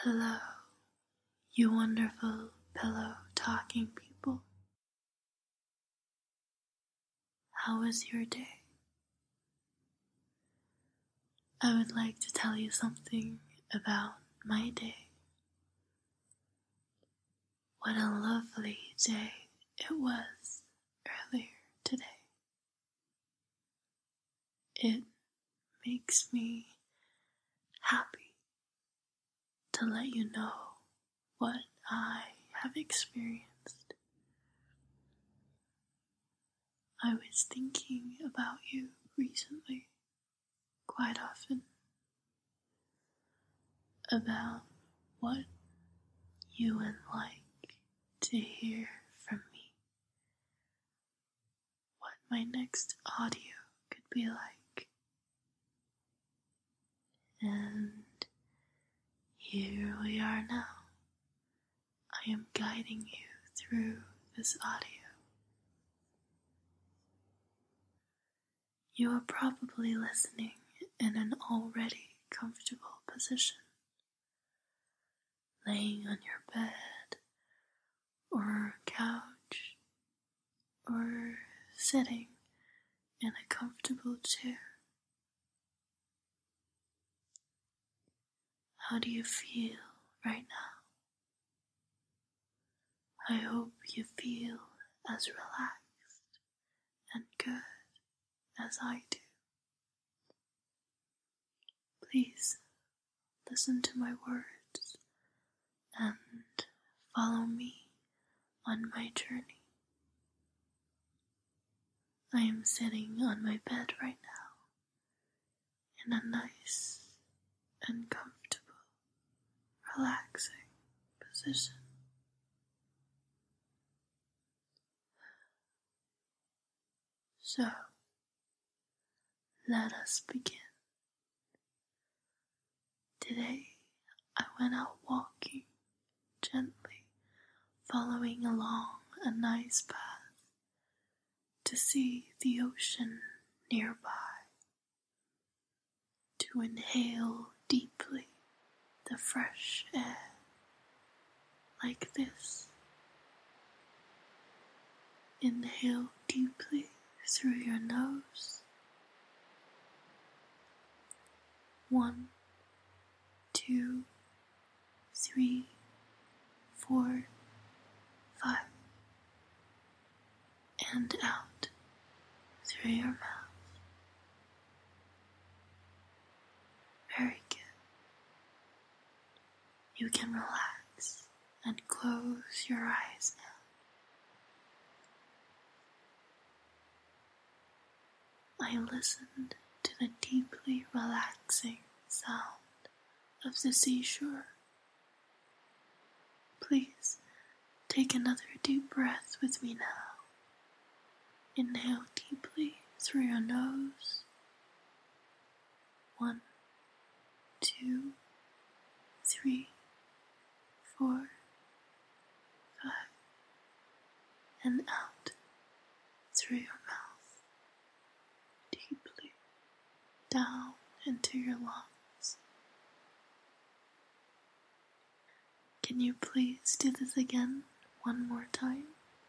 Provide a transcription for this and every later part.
Hello, you wonderful pillow talking people. How was your day? I would like to tell you something about my day. What a lovely day it was earlier today. It makes me happy to let you know what I have experienced. I was thinking about you recently, quite often, about what you would like to hear from me, what my next audio could be like. And here we are now. I am guiding you through this audio. You are probably listening in an already comfortable position, laying on your bed or couch or sitting in a comfortable chair. How do you feel right now? I hope you feel as relaxed and good as I do. Please listen to my words and follow me on my journey. I am sitting on my bed right now in a nice and comfortable, relaxing position. So, let us begin. Today, I went out walking gently, following along a nice path to see the ocean nearby, to inhale deeply the fresh air like this. Inhale deeply through your nose. 1, 2, 3, 4, 5, and out through your mouth. Very good. You can relax and close your eyes now. I listened to the deeply relaxing sound of the seashore. Please take another deep breath with me now. Inhale deeply through your nose. 1, 2, 3, 4, 5, and out through your mouth, deeply down into your lungs. Can you please do this again one more time?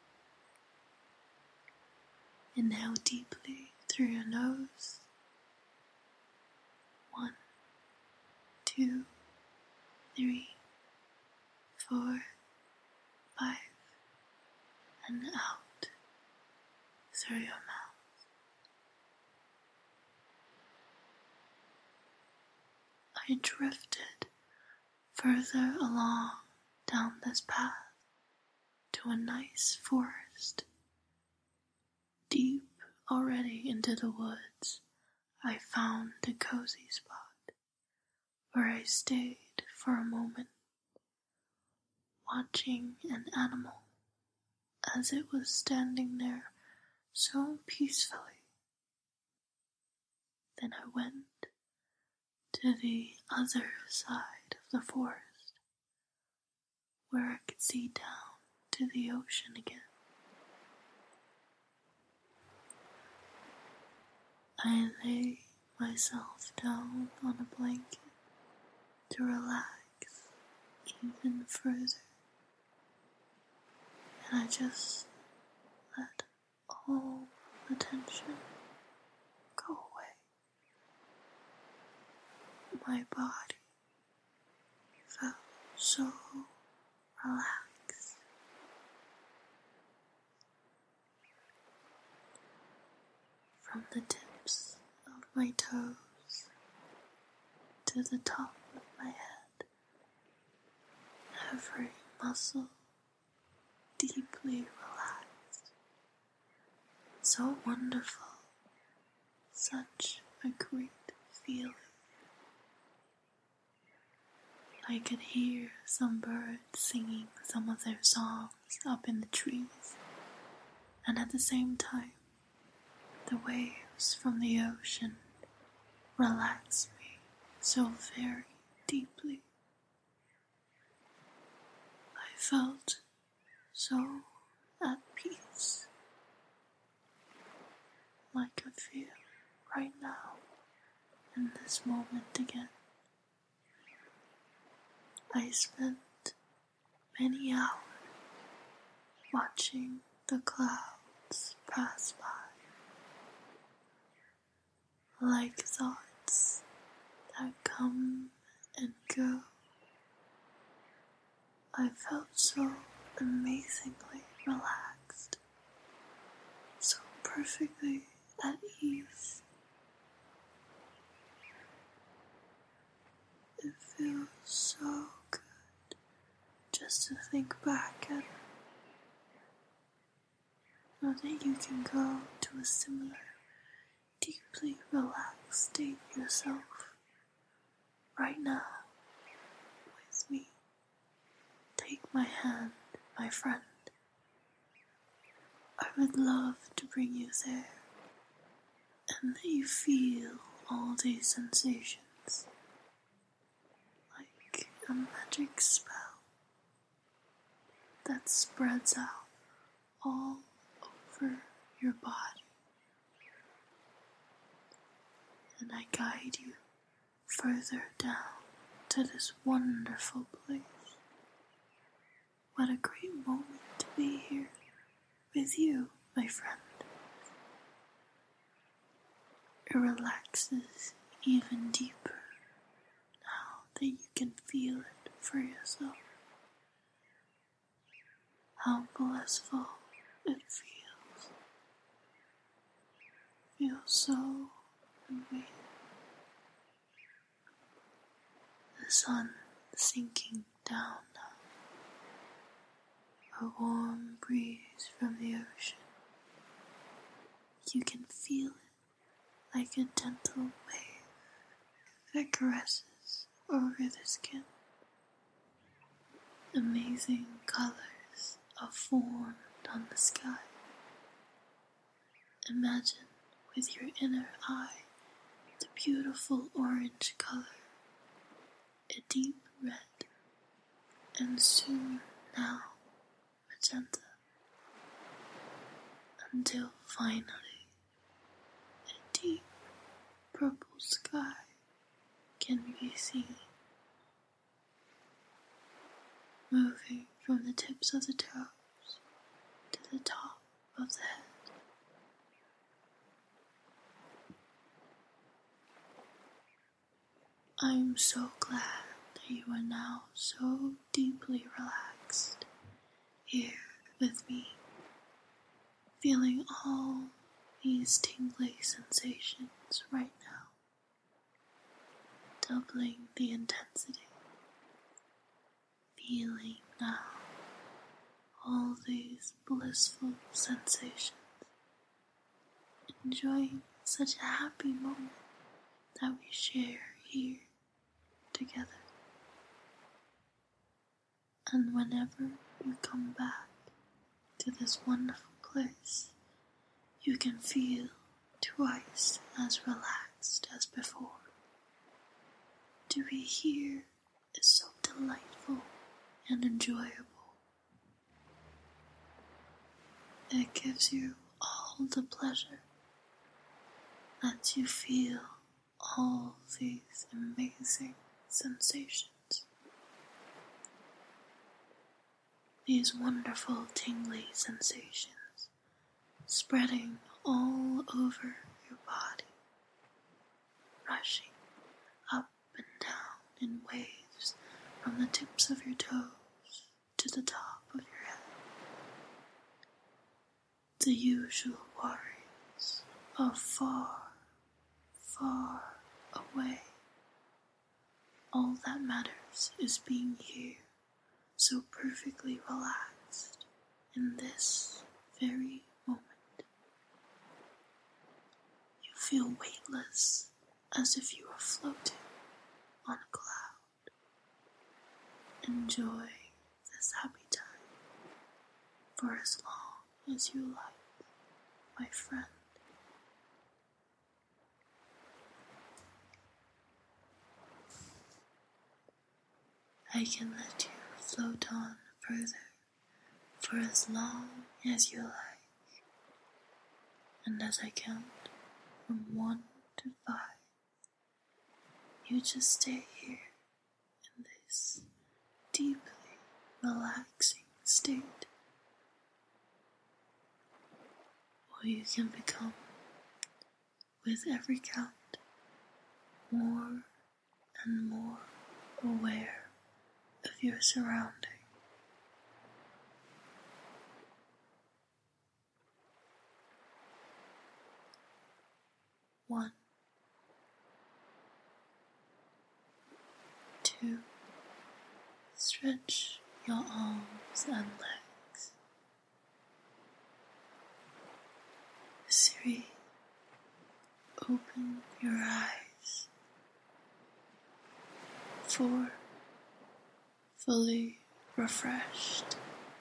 Inhale deeply through your nose. 1, 2, 3, 4, 5, and out through your mouth. I drifted further along down this path to a nice forest. Deep already into the woods, I found a cozy spot where I stayed for a moment, watching an animal as it was standing there so peacefully. Then I went to the other side of the forest, where I could see down to the ocean again. I lay myself down on a blanket to relax even further, and I just let all the tension go away. My body felt so relaxed. From the tips of my toes to the top of my head, every muscle deeply relaxed. So wonderful, such a great feeling. I could hear some birds singing some of their songs up in the trees, and at the same time, the waves from the ocean relaxed me so very deeply. I felt so at peace, like I feel right now in this moment again. I spent many hours watching the clouds pass by, like thoughts that come and go. I felt so amazingly relaxed, so perfectly at ease. It feels so good just to think back at it. Know that you can go to a similar, deeply relaxed state yourself right now with me. Take my hand, my friend. I would love to bring you there and let you feel all these sensations like a magic spell that spreads out all over your body. And I guide you further down to this wonderful place. What a great moment to be here with you, my friend. It relaxes even deeper now that you can feel it for yourself. How blissful it feels. Feels so amazing. The sun sinking down now. A warm breeze from the ocean. You can feel it like a gentle wave that caresses over the skin. Amazing colors are formed on the sky. Imagine with your inner eye the beautiful orange color, a deep red, and soon now magenta, until finally a deep purple sky can be seen, moving from the tips of the toes to the top of the head. I am so glad that you are now so deeply relaxed here with me, feeling all these tingly sensations right now, doubling the intensity, feeling now all these blissful sensations, enjoying such a happy moment that we share here together. And whenever you come back to this wonderful place, you can feel twice as relaxed as before. To be here is so delightful and enjoyable. It gives you all the pleasure, lets you feel all these amazing sensations. these wonderful tingly sensations spreading all over your body, rushing up and down in waves from the tips of your toes to the top of your head. The usual worries of far, far away. All that matters is being here, so perfectly relaxed in this very moment. You feel weightless, as if you are floating on a cloud. Enjoy this happy time for as long as you like, my friend. I can let you float on further for as long as you like, and as I count from 1 to 5, you just stay here in this deeply relaxing state, or you can become, with every count, more and more aware of your surroundings. 1, 2, stretch your arms and legs. 3, open your eyes. 4, fully refreshed.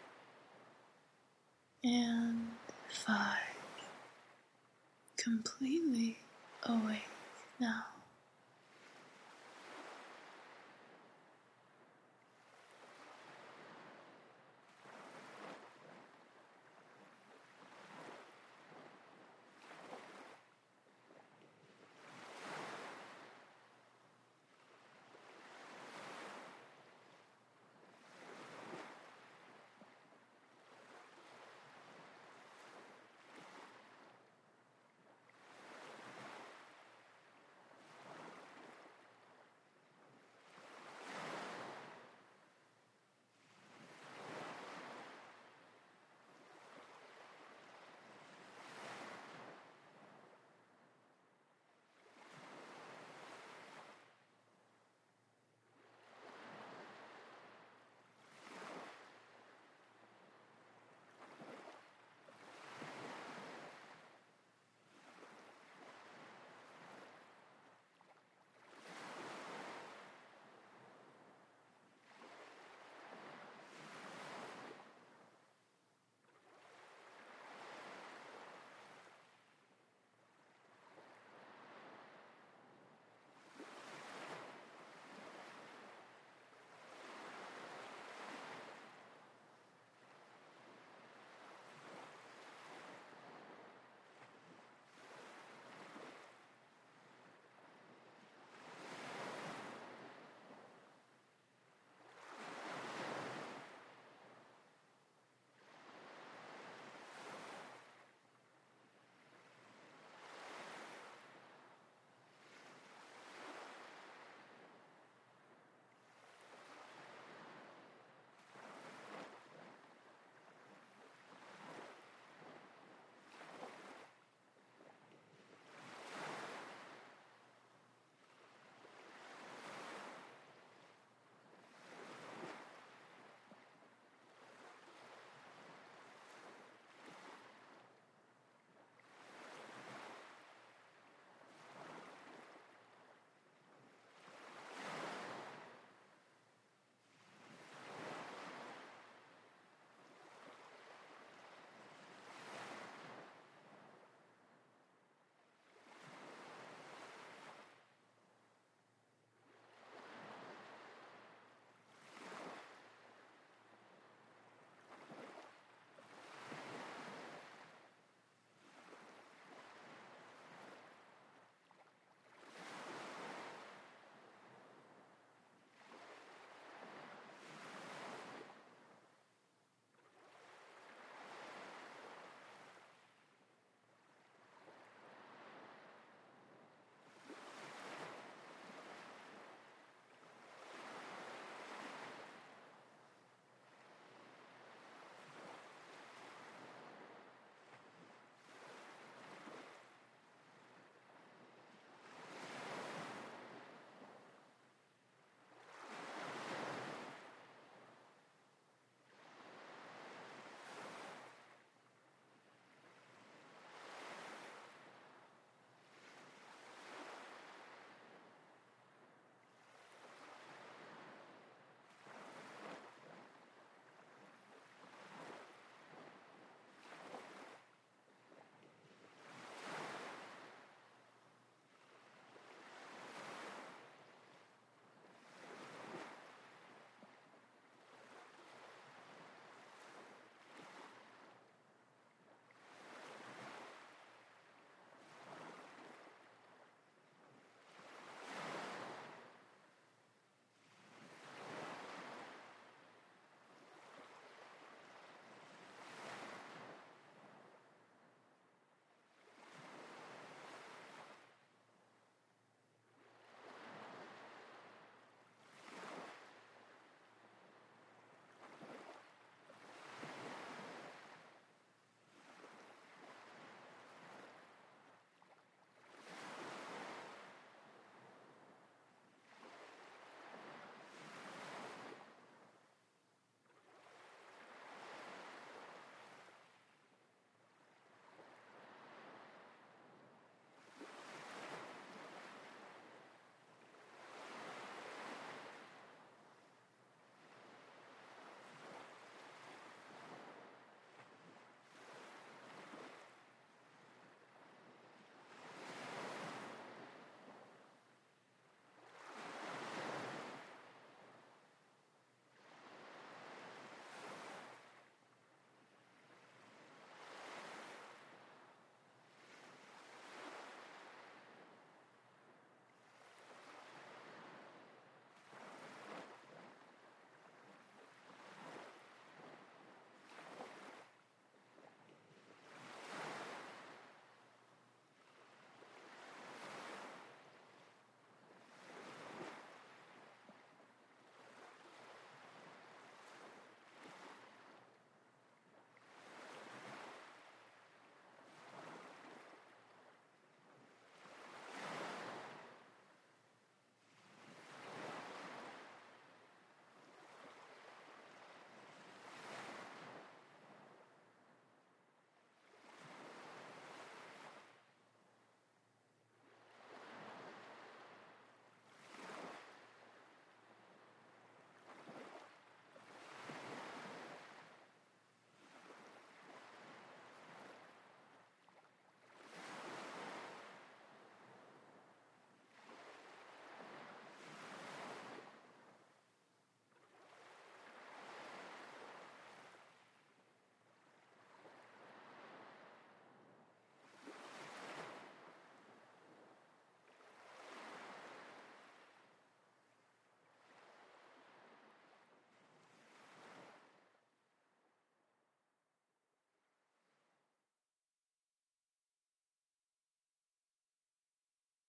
And 5, completely awake now.